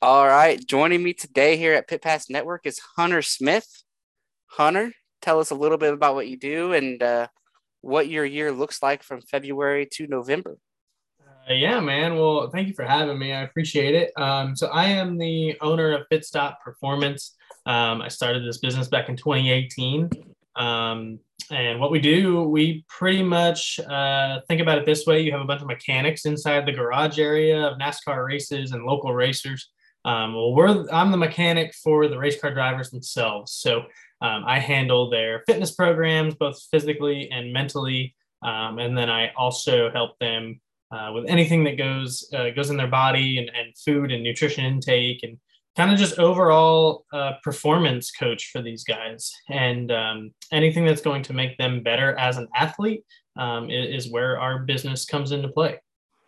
All right. Joining me today here at Pit Pass Network is Hunter Smith. Hunter, tell us a little bit about what you do and what your year looks like from February to November. Yeah, man. Well, thank you for having me. I appreciate it. So I am the owner of Pit Stop Performance. I started this business back in 2018. And what we do, we pretty much think about it this way. You have a bunch of mechanics inside the garage area of NASCAR races and local racers. I'm the mechanic for the race car drivers themselves. So I handle their fitness programs, both physically and mentally. And then I also help them with anything that goes in their body and food and nutrition intake and kind of just overall performance coach for these guys. And anything that's going to make them better as an athlete is where our business comes into play.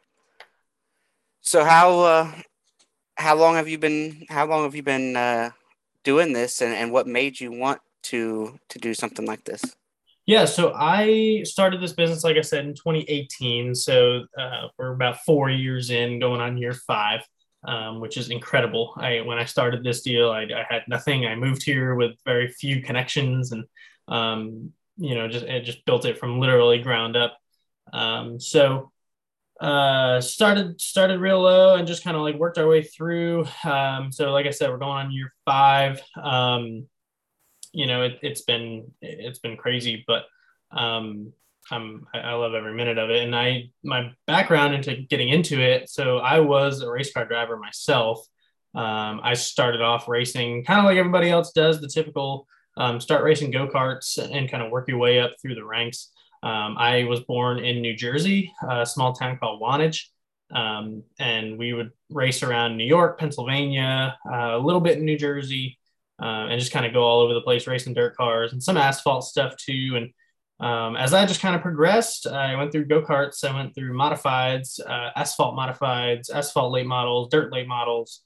So how long have you been doing this, and what made you want to do something like this? Yeah, so I started this business, like I said, in 2018. So we're about 4 years in, going on year five, which is incredible. When I started this deal, I had nothing. I moved here with very few connections, and just built it from literally ground up. Started real low and just kind of like worked our way through. So like I said, we're going on year five. It's been crazy, but I love every minute of it. And my background into getting into it, so I was a race car driver myself. I started off racing kind of like everybody else does, the typical start racing go-karts and kind of work your way up through the ranks. I was born in New Jersey, a small town called Wantage. And we would race around New York, Pennsylvania, a little bit in New Jersey, and just kind of go all over the place racing dirt cars and some asphalt stuff too. And as I just kind of progressed, I went through go-karts, I went through modifieds, asphalt late models, dirt late models,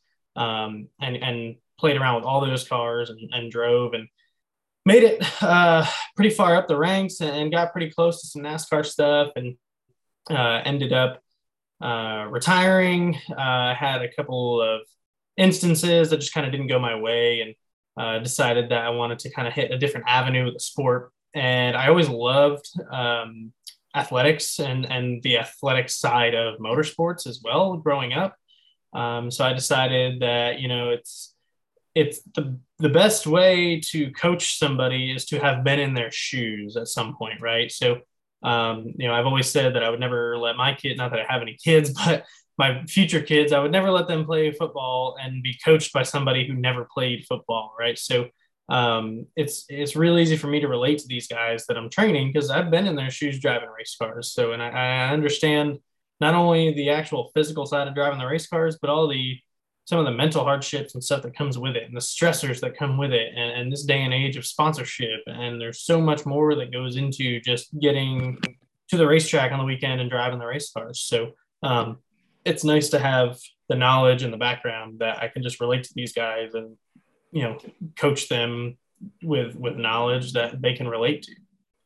and played around with all those cars and drove and made it pretty far up the ranks and got pretty close to some NASCAR stuff and ended up retiring. I had a couple of instances that just kind of didn't go my way and decided that I wanted to kind of hit a different avenue with the sport. And I always loved athletics and the athletic side of motorsports as well growing up. So I decided that, it's the best way to coach somebody is to have been in their shoes at some point, right? So, I've always said that I would never let my kid, not that I have any kids, but my future kids, I would never let them play football and be coached by somebody who never played football, right? So it's real easy for me to relate to these guys that I'm training because I've been in their shoes driving race cars. So, and I understand not only the actual physical side of driving the race cars, but some of the mental hardships and stuff that comes with it and the stressors that come with it and this day and age of sponsorship. And there's so much more that goes into just getting to the racetrack on the weekend and driving the race cars. So, it's nice to have the knowledge and the background that I can just relate to these guys and, coach them with knowledge that they can relate to.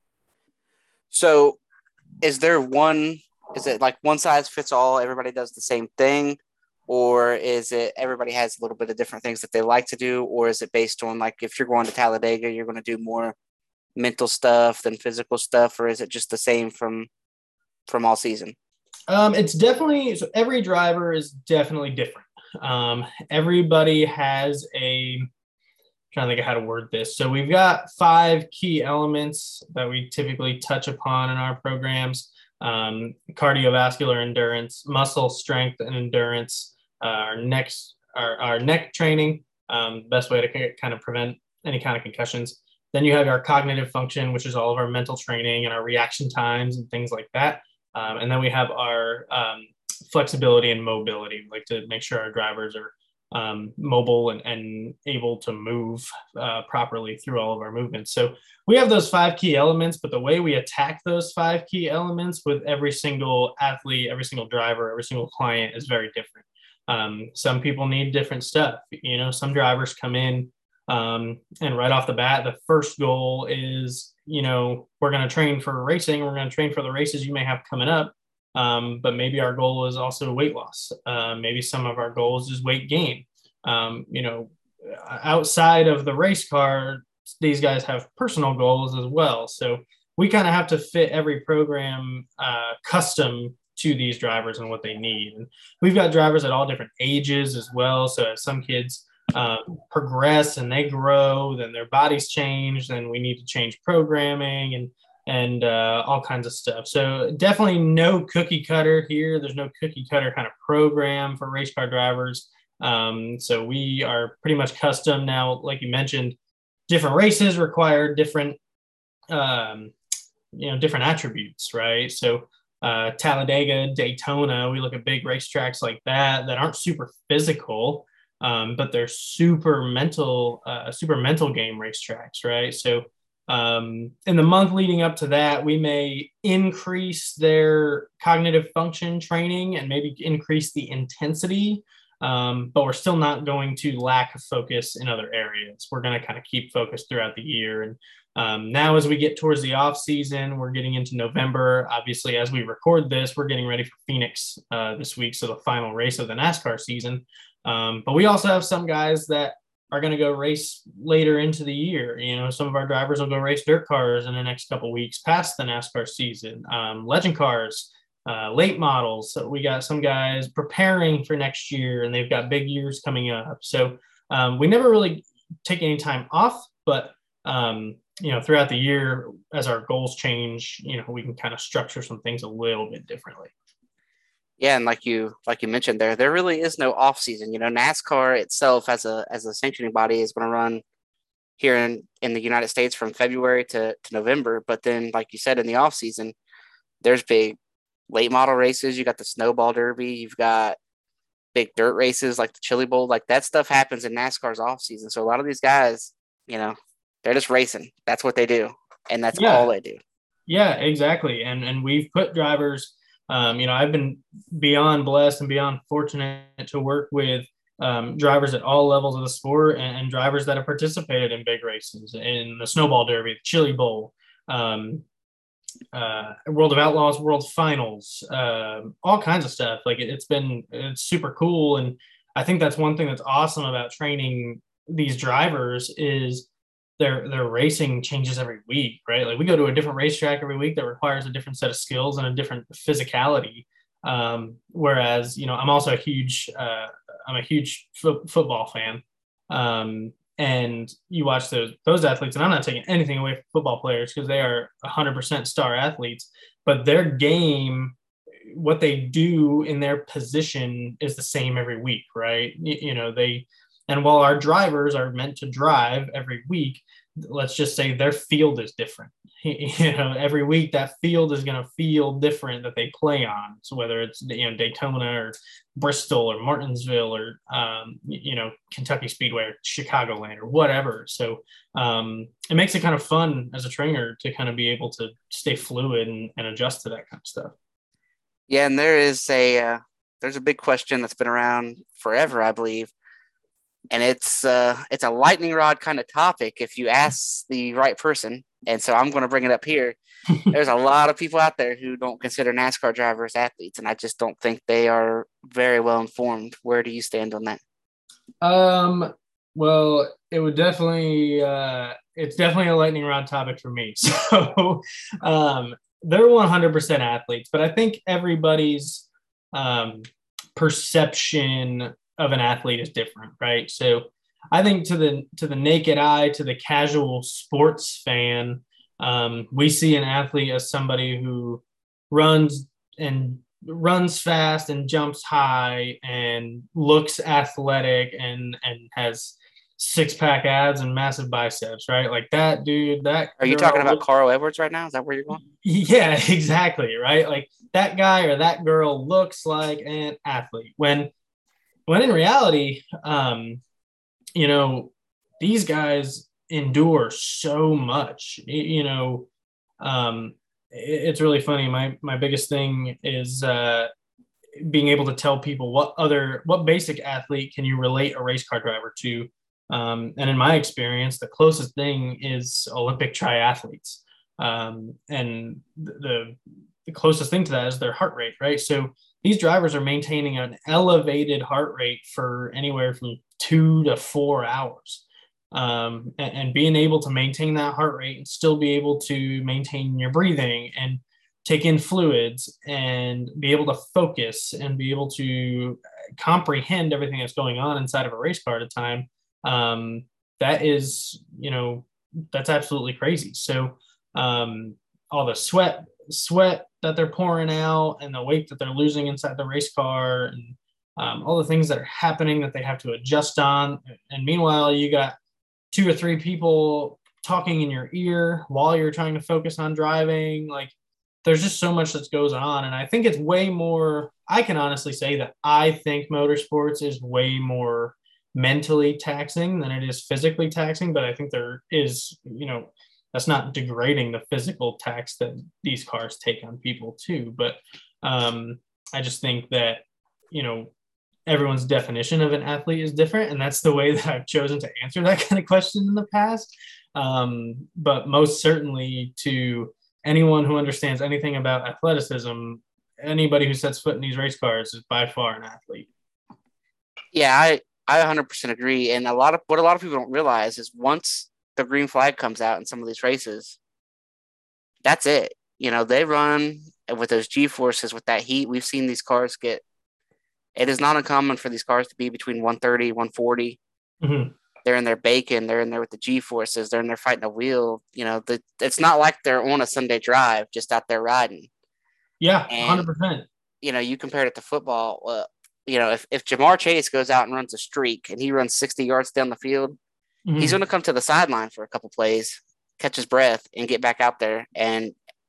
So, is it like one size fits all? Everybody does the same thing, or is it everybody has a little bit of different things that they like to do, or is it based on like if you're going to Talladega, you're going to do more mental stuff than physical stuff, or is it just the same from all season? It's definitely so every driver is definitely different. Everybody has trying to think of how to word this. So we've got 5 key elements that we typically touch upon in our programs: cardiovascular endurance, muscle strength and endurance, our neck training, best way to kind of prevent any kind of concussions. Then you have our cognitive function, which is all of our mental training and our reaction times and things like that. And then we have our flexibility and mobility, like to make sure our drivers are mobile and able to move properly through all of our movements. So we have those 5 key elements, but the way we attack those 5 key elements with every single athlete, every single driver, every single client is very different. Some people need different stuff. Some drivers come in and right off the bat, the first goal is, we're going to train for racing. We're going to train for the races you may have coming up. But maybe our goal is also weight loss. Maybe some of our goals is weight gain. You know, outside of the race car, these guys have personal goals as well. So we kind of have to fit every program custom to these drivers and what they need. And we've got drivers at all different ages as well. So as some kids progress and they grow, then their bodies change, then we need to change programming and all kinds of stuff. So definitely no cookie cutter here. There's no cookie cutter kind of program for race car drivers. So we are pretty much custom now. Like you mentioned, different races require different, different attributes, right? So Talladega, Daytona, we look at big racetracks like that aren't super physical, but they're super mental game racetracks, right? So in the month leading up to that, we may increase their cognitive function training and maybe increase the intensity, but we're still not going to lack focus in other areas. We're going to kind of keep focus throughout the year. And now as we get towards the off season, we're getting into November. Obviously, as we record this, we're getting ready for Phoenix this week, so the final race of the NASCAR season. But we also have some guys that are going to go race later into the year. You know, some of our drivers will go race dirt cars in the next couple of weeks past the NASCAR season. Legend cars, late models. So we got some guys preparing for next year, and they've got big years coming up. So we never really take any time off, but throughout the year, as our goals change, we can kind of structure some things a little bit differently. Yeah, and like you mentioned there really is no off season. You know, NASCAR itself as a sanctioning body is going to run here in the United States from February to November. But then, like you said, in the off season, there's big late model races. You got the Snowball Derby. You've got big dirt races like the Chili Bowl. Like that stuff happens in NASCAR's off season. So a lot of these guys, they're just racing. That's what they do, and that's all they do. Yeah, exactly. And we've put drivers. I've been beyond blessed and beyond fortunate to work with drivers at all levels of the sport and drivers that have participated in big races, in the Snowball Derby, the Chili Bowl, World of Outlaws, World Finals, all kinds of stuff. Like it's super cool. And I think that's one thing that's awesome about training these drivers is their racing changes every week, right? Like we go to a different racetrack every week that requires a different set of skills and a different physicality. Whereas, I'm also a huge football fan. And you watch those athletes, and I'm not taking anything away from football players because they are 100% star athletes, but their game, what they do in their position is the same every week, right? And while our drivers are meant to drive every week, let's just say their field is different. Every week that field is going to feel different that they play on. So whether it's Daytona or Bristol or Martinsville or Kentucky Speedway or Chicagoland or whatever. So it makes it kind of fun as a trainer to kind of be able to stay fluid and adjust to that kind of stuff. Yeah, and there's a big question that's been around forever, I believe. And it's a lightning rod kind of topic if you ask the right person. And so I'm going to bring it up here. There's a lot of people out there who don't consider NASCAR drivers athletes, and I just don't think they are very well informed. Where do you stand on that? Well, it would definitely it's definitely a lightning rod topic for me. So they're 100% athletes, but I think everybody's perception of an athlete is different, right? So I think to the naked eye, to the casual sports fan, we see an athlete as somebody who runs fast and jumps high and looks athletic and has six-pack abs and massive biceps, right? Like that dude, that Are you talking about Carl Edwards right now? Is that where you're going? Yeah, exactly, right? Like that guy or that girl looks like an athlete. When in reality, these guys endure so much. It's really funny. My biggest thing is being able to tell people what basic athlete can you relate a race car driver to. And in my experience, the closest thing is Olympic triathletes. And the closest thing to that is their heart rate, right? So these drivers are maintaining an elevated heart rate for anywhere from 2 to 4 hours. And being able to maintain that heart rate and still be able to maintain your breathing and take in fluids and be able to focus and be able to comprehend everything that's going on inside of a race car at a time. That is, that's absolutely crazy. So all the sweat that they're pouring out and the weight that they're losing inside the race car and all the things that are happening that they have to adjust on. And meanwhile, you got 2 or 3 people talking in your ear while you're trying to focus on driving. Like, there's just so much that goes on. And I think it's way more, I can honestly say that I think motorsports is way more mentally taxing than it is physically taxing. But I think there is, that's not degrading the physical tax that these cars take on people too. But I just think that, everyone's definition of an athlete is different. And that's the way that I've chosen to answer that kind of question in the past. But most certainly to anyone who understands anything about athleticism, anybody who sets foot in these race cars is by far an athlete. Yeah, I 100% agree. And what a lot of people don't realize is once the green flag comes out in some of these races, that's it. They run with those G-forces, with that heat. We've seen these cars it is not uncommon for these cars to be between 130, 140. Mm-hmm. They're in there baking. They're in there with the G-forces. They're in there fighting a wheel. It's not like they're on a Sunday drive just out there riding. Yeah, and, 100%. You compared it to football. If Jamar Chase goes out and runs a streak and he runs 60 yards down the field, mm-hmm. he's going to come to the sideline for a couple plays, catch his breath, and get back out there and,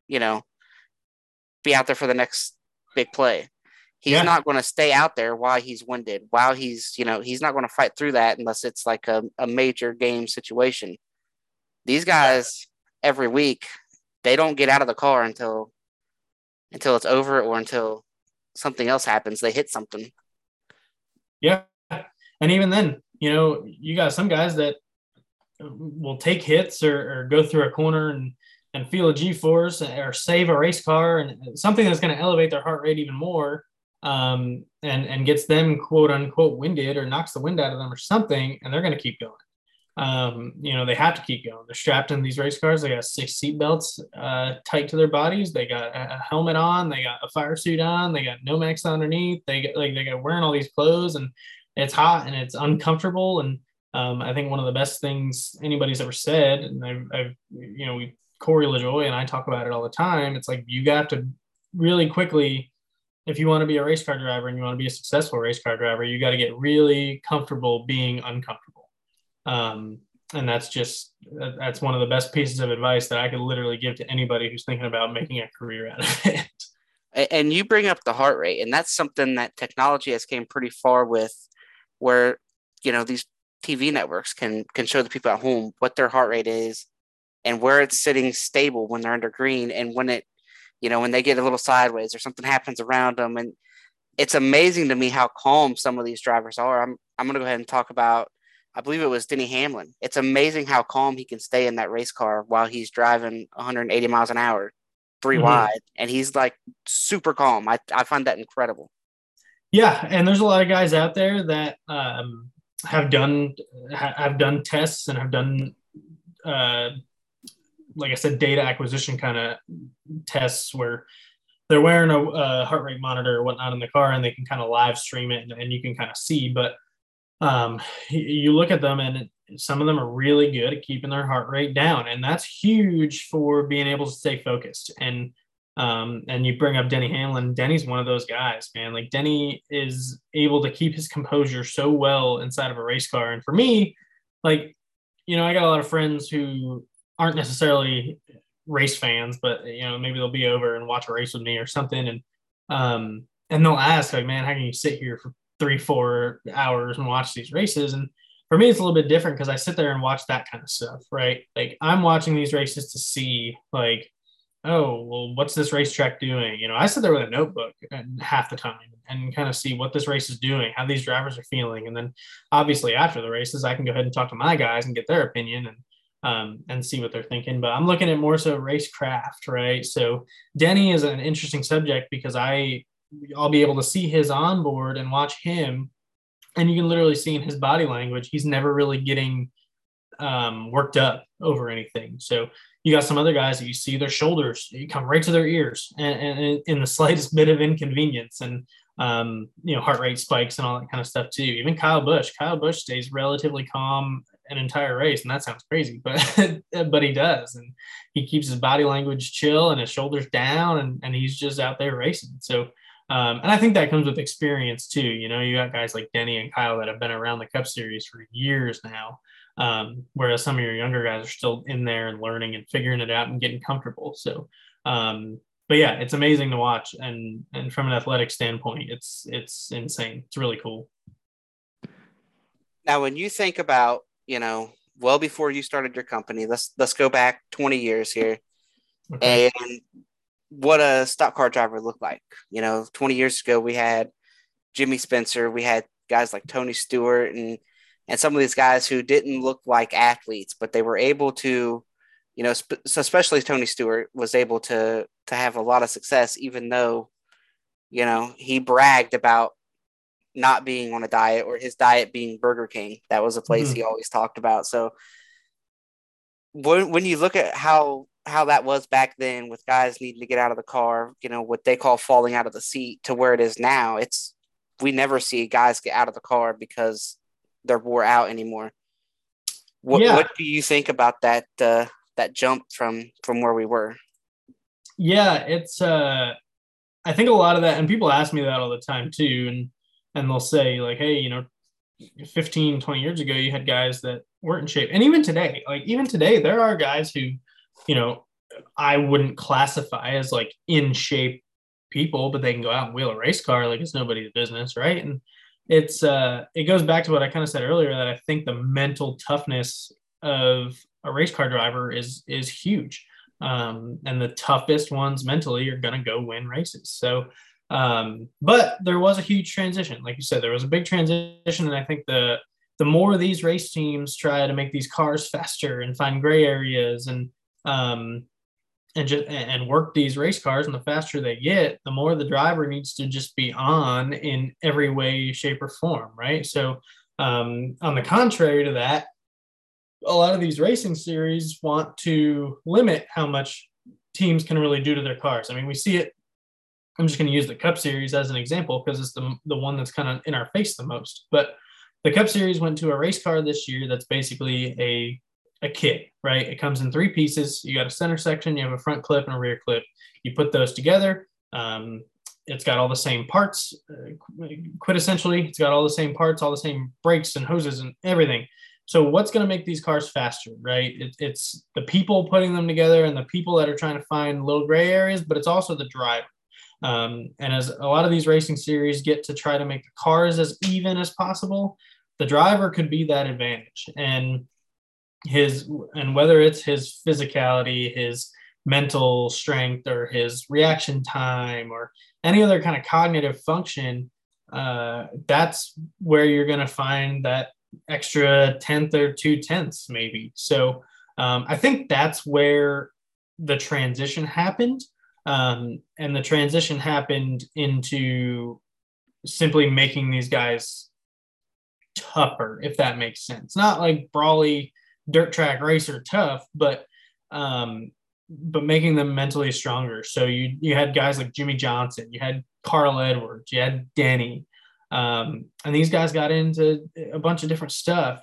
be out there for the next big play. He's not going to stay out there while he's winded, while he's not going to fight through that unless it's like a major game situation. These guys every week, they don't get out of the car until it's over or until something else happens. They hit something. Yeah. And even then, you got some guys that will take hits or go through a corner and feel a G-force or save a race car and something that's going to elevate their heart rate even more. And gets them quote unquote winded or knocks the wind out of them or something, and they're going to keep going. They have to keep going. They're strapped in these race cars. They got 6 seat belts tight to their bodies. They got a helmet on. They got a fire suit on. They got Nomex underneath. They got wearing all these clothes, and it's hot and it's uncomfortable. And I think one of the best things anybody's ever said, and Corey LaJoie and I talk about it all the time. It's like you got to really quickly, if you want to be a race car driver and you want to be a successful race car driver, you got to get really comfortable being uncomfortable. And that's one of the best pieces of advice that I could literally give to anybody who's thinking about making a career out of it. And you bring up the heart rate, and that's something that technology has came pretty far with, where, these TV networks can show the people at home what their heart rate is and where it's sitting stable when they're under green and when when they get a little sideways or something happens around them. And it's amazing to me how calm some of these drivers are. I'm going to go ahead and talk about, I believe it was Denny Hamlin. It's amazing how calm he can stay in that race car while he's driving 180 miles an hour, 3 wide. And he's like super calm. I find that incredible. Yeah. And there's a lot of guys out there that have done tests and have done, like I said, data acquisition kind of tests where they're wearing a heart rate monitor or whatnot in the car and they can kind of live stream it and you can kind of see. But you look at them and some of them are really good at keeping their heart rate down. And that's huge for being able to stay focused. And you bring up Denny Hamlin. Denny's one of those guys, man. Like Denny is able to keep his composure so well inside of a race car. And for me, like, I got a lot of friends who aren't necessarily race fans, but maybe they'll be over and watch a race with me or something. And they'll ask like, man, how can you sit here for 3-4 hours and watch these races? And for me, it's a little bit different because I sit there and watch that kind of stuff, right? Like I'm watching these races to see like, oh, well, what's this racetrack doing? I sit there with a notebook half the time and kind of see what this race is doing, how these drivers are feeling. And then obviously after the races, I can go ahead and talk to my guys and get their opinion and see what they're thinking. But I'm looking at more so racecraft, right? So Denny is an interesting subject because I I'll be able to see his onboard and watch him, and you can literally see in his body language he's never really getting worked up over anything. So you got some other guys that you see their shoulders, you come right to their ears, and in the slightest bit of inconvenience, and heart rate spikes and all that kind of stuff too. Even Kyle Busch stays relatively calm an entire race, and that sounds crazy, but but he does, and he keeps his body language chill and his shoulders down, and he's just out there racing. So and I think that comes with experience too. You got guys like Denny and Kyle that have been around the Cup Series for years now, whereas some of your younger guys are still in there and learning and figuring it out and getting comfortable. So, but yeah, it's amazing to watch, and from an athletic standpoint, it's insane. It's really cool. Now, when you think about, well before you started your company, let's go back 20 years here, Okay. and what a stock car driver looked like. 20 years ago, we had Jimmy Spencer, we had guys like Tony Stewart, and some of these guys who didn't look like athletes, but they were able to, so especially Tony Stewart was able to have a lot of success, even though, he bragged about not being on a diet or his diet being Burger King. That was a place he always talked about. So when you look at how that was back then with guys needing to get out of the car, what they call falling out of the seat, to where it is now, we never see guys get out of the car because they're wore out anymore. What do you think about that jump from where we were? Yeah, it's I think a lot of that, and people ask me that all the time too, and they'll say like, hey, 15, 20 years ago, you had guys that weren't in shape. And even today, there are guys who, I wouldn't classify as like in shape people, but they can go out and wheel a race car like it's nobody's business, right? And it goes back to what I kind of said earlier, that I think the mental toughness of a race car driver is huge. And the toughest ones mentally are going to go win races. So but there was a huge transition. Like you said, there was a big transition. And I think the more these race teams try to make these cars faster and find gray areas and work these race cars, and the faster they get, the more the driver needs to just be on in every way, shape, or form, right? So on the contrary to that, a lot of these racing series want to limit how much teams can really do to their cars. I mean, we see it. I'm just going to use the Cup Series as an example because it's the one that's kind of in our face the most. But the Cup Series went to a race car this year that's basically a kit, right? It comes in three pieces. You got a center section, you have a front clip and a rear clip. You put those together. It's got all the same parts, quintessentially. It's got all the same parts, all the same brakes and hoses and everything. So what's going to make these cars faster, right? It's the people putting them together and the people that are trying to find little gray areas, but it's also the driver. And as a lot of these racing series get to try to make the cars as even as possible, the driver could be that advantage. And whether it's his physicality, his mental strength, or his reaction time, or any other kind of cognitive function, that's where you're going to find that extra tenth or 2/10 maybe. So I think that's where the transition happened. And the transition happened into simply making these guys tougher, if that makes sense. Not like brawly dirt track racer tough, but making them mentally stronger. So you had guys like Jimmy Johnson, you had Carl Edwards, you had Denny, and these guys got into a bunch of different stuff.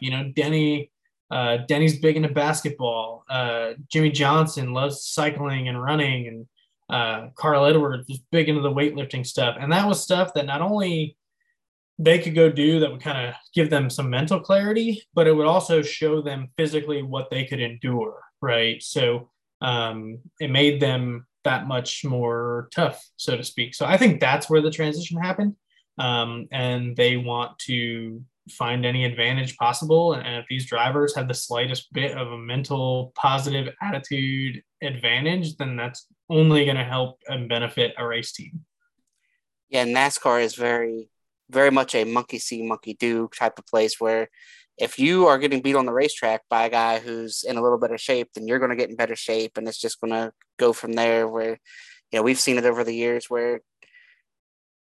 Denny's big into basketball. Jimmy Johnson loves cycling and running, and Carl Edwards was big into the weightlifting stuff. And that was stuff that not only they could go do that would kind of give them some mental clarity, but it would also show them physically what they could endure, right? So it made them that much more tough, so to speak. So I think that's where the transition happened. And they want to find any advantage possible. And if these drivers have the slightest bit of a mental positive attitude advantage, then that's only going to help and benefit a race team. Yeah, NASCAR is very, very much a monkey see, monkey do type of place where if you are getting beat on the racetrack by a guy who's in a little better shape, then you're going to get in better shape. And it's just going to go from there where, we've seen it over the years where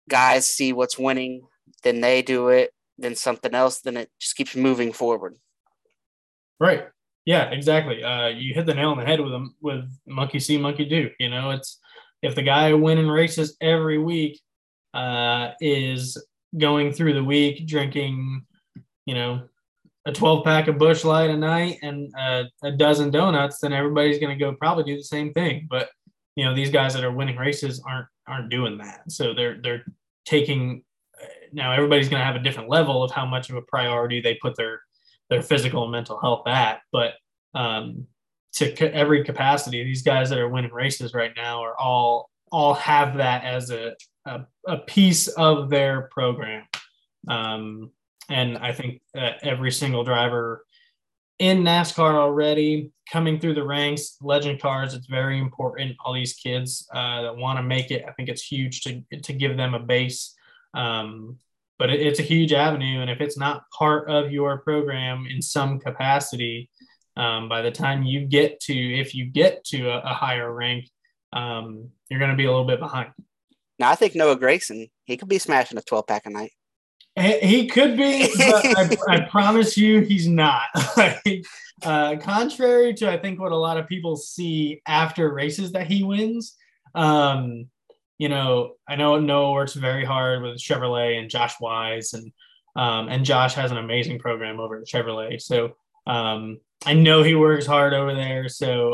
guys see what's winning, then they do it, then something else, then it just keeps moving forward. Right. Yeah, exactly. You hit the nail on the head with monkey see, monkey do. It's if the guy winning races every week is going through the week drinking, a 12-pack of Busch Light a night and a dozen donuts, then everybody's going to go probably do the same thing. But these guys that are winning races aren't doing that. So they're taking now. Everybody's going to have a different level of how much of a priority they put their physical and mental health at. But to every capacity, these guys that are winning races right now are all have that as a piece of their program. And I think that every single driver in NASCAR already coming through the ranks, legend cars, it's very important. All these kids that want to make it, I think it's huge to give them a base. But it's a huge avenue. And if it's not part of your program in some capacity, by the time if you get to a higher rank, you're going to be a little bit behind. Now, I think Noah Gragson, he could be smashing a 12-pack a night. He could be, but I promise you he's not. Contrary to, I think, what a lot of people see after races that he wins, I know Noah works very hard with Chevrolet and Josh Wise, and Josh has an amazing program over at Chevrolet. So I know he works hard over there. So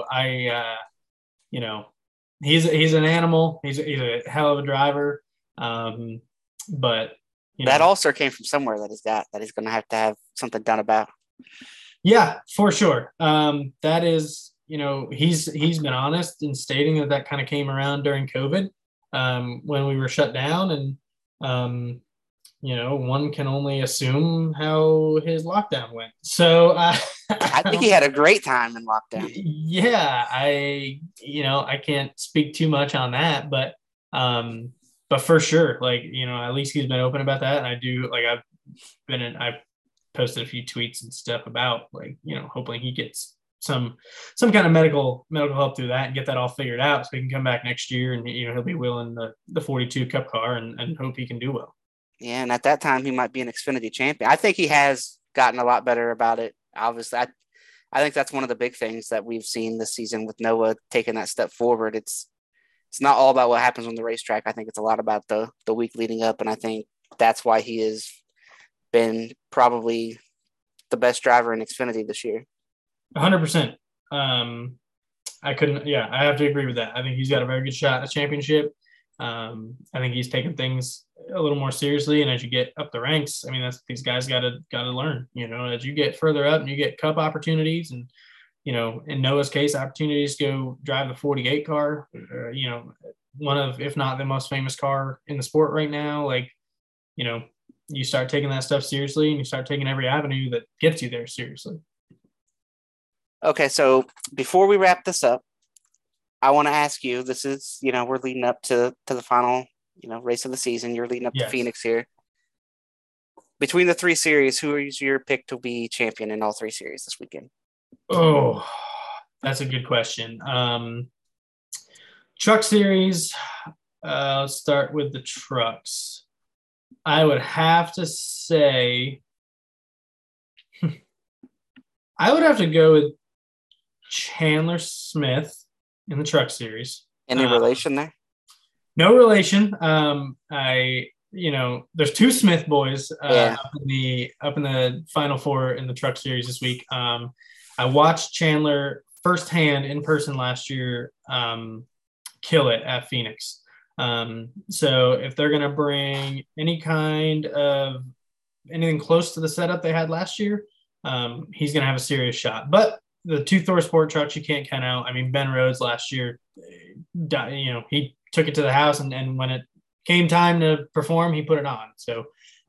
he's an animal. He's a hell of a driver. But that also came from somewhere that he's going to have something done about. Yeah, for sure. That is, he's been honest in stating that kind of came around during COVID, when we were shut down, and one can only assume how his lockdown went. So I think he had a great time in lockdown. Yeah, I can't speak too much on that, but for sure, at least he's been open about that. And I do, I've posted a few tweets and stuff about, hoping he gets some kind of medical help through that and get that all figured out so he can come back next year and, he'll be willing the 42 Cup car and hope he can do well. Yeah. And at that time he might be an Xfinity champion. I think he has gotten a lot better about it. Obviously, I think that's one of the big things that we've seen this season with Noah taking that step forward. It's not all about what happens on the racetrack. I think it's a lot about the week leading up. And I think that's why he has been probably the best driver in Xfinity this year. 100%. I have to agree with that. I think he's got a very good shot at a championship. I think he's taking things a little more seriously. And as you get up the ranks, these guys got to learn, as you get further up and you get Cup opportunities and, in Noah's case, opportunities to go drive the 48 car, one of, if not the most famous car in the sport right now. You start taking that stuff seriously and you start taking every avenue that gets you there seriously. Okay. So before we wrap this up, I want to ask you, this is, we're leading up to the final, race of the season. You're leading up to Phoenix here. Between the 3 series, who is your pick to be champion in all 3 series this weekend? Oh, that's a good question. Truck series, let's start with the trucks. I would have to say, I would have to go with Chandler Smith in the truck series. Any relation there? No relation. There's 2 Smith boys up in the Final Four in the truck series this week. I watched Chandler firsthand in person last year kill it at Phoenix. So if they're going to bring anything close to the setup they had last year, he's going to have a serious shot. But the 2 Thor Sport trucks you can't count out. Ben Rhodes last year, he took it to the house, and when it came time to perform, he put it on. So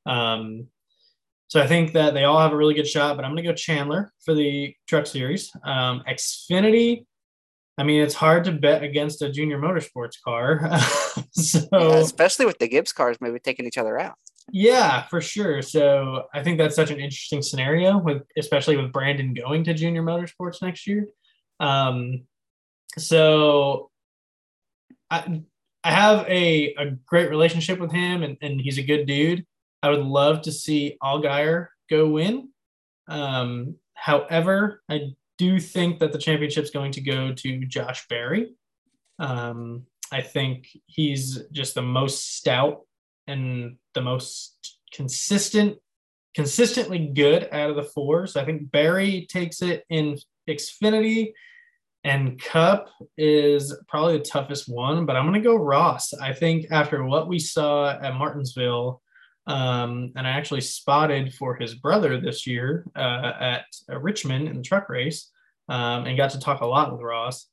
I think that they all have a really good shot, but I'm going to go Chandler for the truck series. Xfinity, it's hard to bet against a Junior Motorsports car. Especially with the Gibbs cars maybe taking each other out. Yeah, for sure. So I think that's such an interesting scenario, especially with Brandon going to Junior Motorsports next year. So I have a great relationship with him, and he's a good dude. I would love to see Allgaier go win. However, I do think that the championship's going to go to Josh Berry. I think he's just the most stout and the most consistently good out of the four. So I think Berry takes it in Xfinity, and Cup is probably the toughest one, but I'm going to go Ross. I think after what we saw at Martinsville, and I actually spotted for his brother this year at Richmond in the truck race, and got to talk a lot with Ross.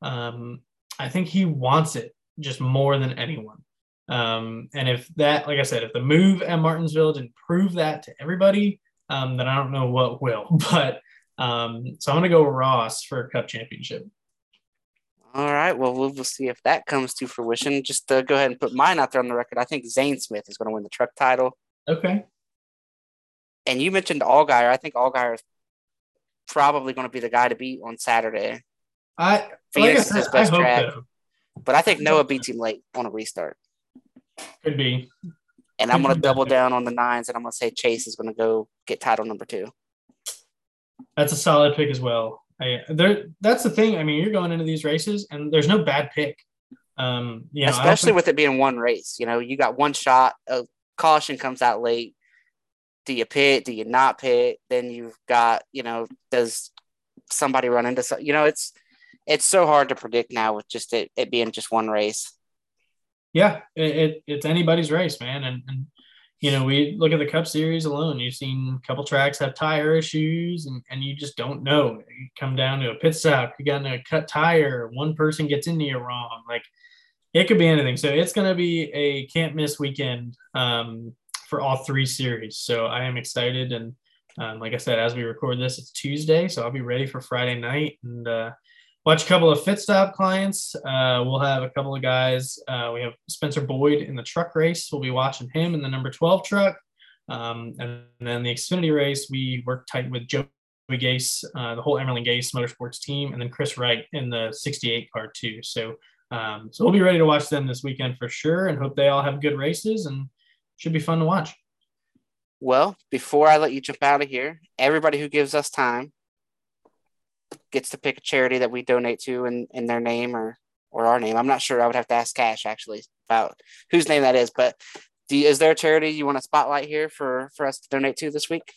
I think he wants it just more than anyone. And if that, like I said, if the move at Martinsville didn't prove that to everybody, then I don't know what will. But so I'm going to go Ross for a Cup championship. All right. Well, we'll see if that comes to fruition. Just to go ahead and put mine out there on the record. I think Zane Smith is going to win the truck title. Okay. And you mentioned Allgaier. I think Allgaier is probably going to be the guy to beat on Saturday. Phoenix is his best track. But I think Noah beats him late on a restart. Could be. And I'm going to double down on the nines, and I'm going to say Chase is going to go get title number 2. That's a solid pick as well. That's the thing. I mean, you're going into these races, and there's no bad pick. Especially with it being one race. You got one shot. A caution comes out late. Do you pit? Do you not pit? Then you've got, does somebody run into something? It's so hard to predict now with just it being just one race. Yeah, it's anybody's race, man. And we look at the Cup Series alone. You've seen a couple tracks have tire issues, and you just don't know. You come down to a pit stop, you got in a cut tire, one person gets into you wrong. Like, it could be anything. So it's going to be a can't miss weekend for all 3 series. So I am excited. And like I said, as we record this, it's Tuesday, so I'll be ready for Friday night and watch a couple of Fit Stop clients. We'll have a couple of guys. We have Spencer Boyd in the truck race. We'll be watching him in the number 12 truck. And then the Xfinity race, we work tight with Joey Gase, the whole Emerling Gase Motorsports team, and then Chris Wright in the 68 car too. So we'll be ready to watch them this weekend for sure, and hope they all have good races, and should be fun to watch. Well, before I let you jump out of here, everybody who gives us time gets to pick a charity that we donate to in their name or our name. I'm not sure. I would have to ask Cash actually about whose name that is. But is there a charity you want to spotlight here for us to donate to this week?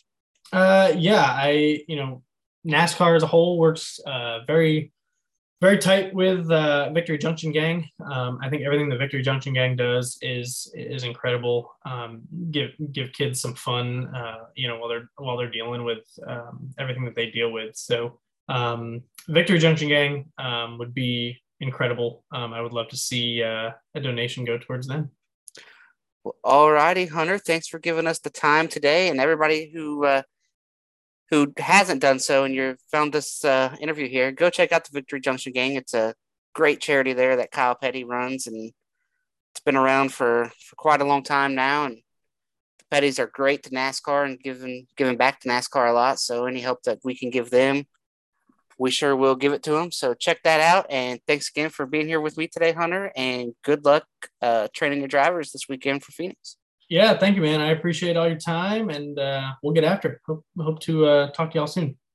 Yeah, NASCAR as a whole works very, very tight with Victory Junction Gang. I think everything the Victory Junction Gang does is incredible. Give kids some fun, while they're dealing with everything that they deal with. So Victory Junction Gang would be incredible. I would love to see a donation go towards them. Well, all righty, Hunter. Thanks for giving us the time today, and everybody who hasn't done so and you found this interview here, go check out the Victory Junction Gang. It's a great charity there that Kyle Petty runs, and it's been around for quite a long time now. And the Pettys are great to NASCAR and giving back to NASCAR a lot. So any help that we can give them, we sure will give it to them. So check that out. And thanks again for being here with me today, Hunter. And good luck training your drivers this weekend for Phoenix. Yeah, thank you, man. I appreciate all your time, and we'll get after it. Hope to talk to y'all soon.